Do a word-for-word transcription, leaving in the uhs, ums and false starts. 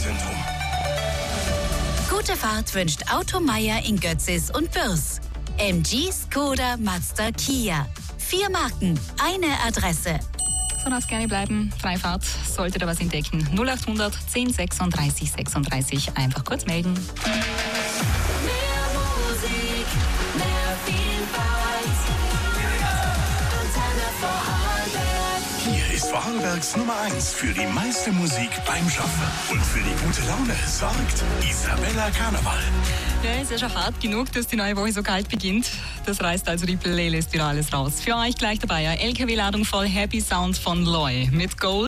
Verkehrszentrum. Gute Fahrt wünscht Auto Meier in Götzis und Bürs. M G, Skoda, Mazda, Kia. Vier Marken, eine Adresse. So darf es gerne bleiben. Freifahrt, sollte da was entdecken. null acht hundert zehn sechsunddreißig sechsunddreißig. Einfach kurz melden. Mehr Musik, mehr Vielfalt. Antenne Vorarlberg. Hier ist Vorarlbergs Nummer eins für die meiste Musik beim Schaffen. Und für die gute Laune sorgt Isabella Karneval. Ja, ist ja schon hart genug, dass die neue Woche so kalt beginnt. Das reißt also die Playlist wieder alles raus. Für euch gleich dabei, ja, L K W-Ladung voll Happy Sound von Loy mit Gold.